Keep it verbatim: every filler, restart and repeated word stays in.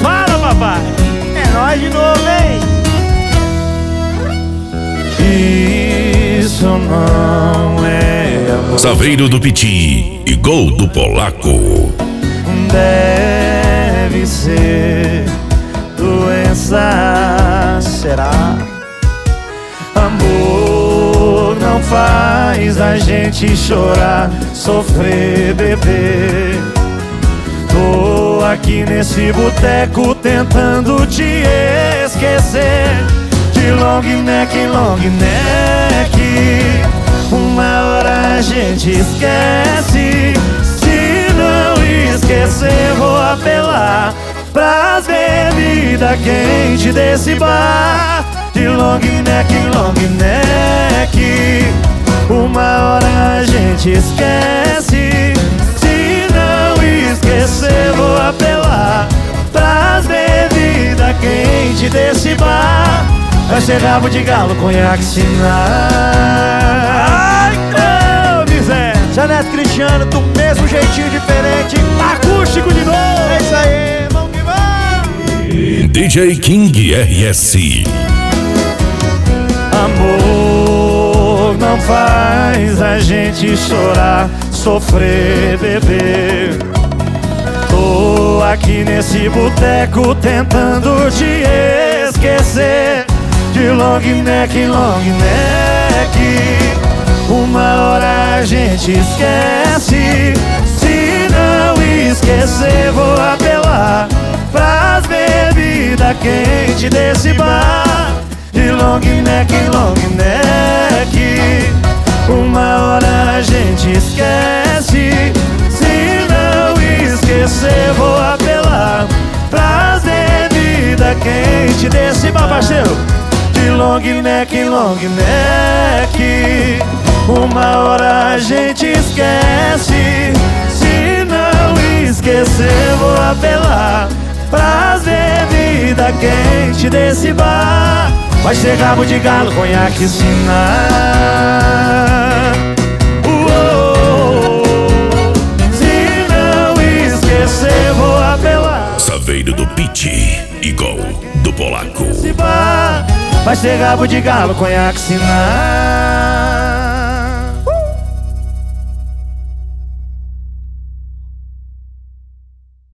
Fala, papai. É nóis de novo, hein? Isso não é amor. Saveiro do Piti e Gol do Polaco. Deve ser doença. Será? Amor não faz a gente chorar, sofrer, beber. Tô aqui nesse boteco tentando te esquecer. De long neck, long neck, uma hora a gente esquece. Se não esquecer, vou apelar pras bebidas quentes desse bar. De long neck, long neck, uma hora a gente esquece. Se não esquecer, vou apelar pras bebidas quentes desse bar. Vai ser rabo de galo, conhaque, sinal. Ai, ô, miséria. Janete Cristiano, do mesmo jeitinho diferente. Acústico de novo. É isso aí, vamos que vamos. D J King R S. Amor não faz a gente chorar, sofrer, beber. Tô aqui nesse boteco tentando te esquecer. De long neck, long neck, uma hora a gente esquece. Se não esquecer, vou apelar pras bebidas quentes desse bar. De long neck, long neck, uma hora a gente esquece. Se não esquecer, vou apelar pras bebidas quentes desse bar, parceiro. De long neck, long neck, uma hora a gente esquece. Se não esquecer, vou apelar pras bebidas quentes desse bar. Vai ser rabo de galo, conhaque, sinal. Uou. Se não esquecer, vou apelar Saveiro do Piti e Gol do Polaco. esse bar. Vai ser rabo de galo, conhaque, sinal.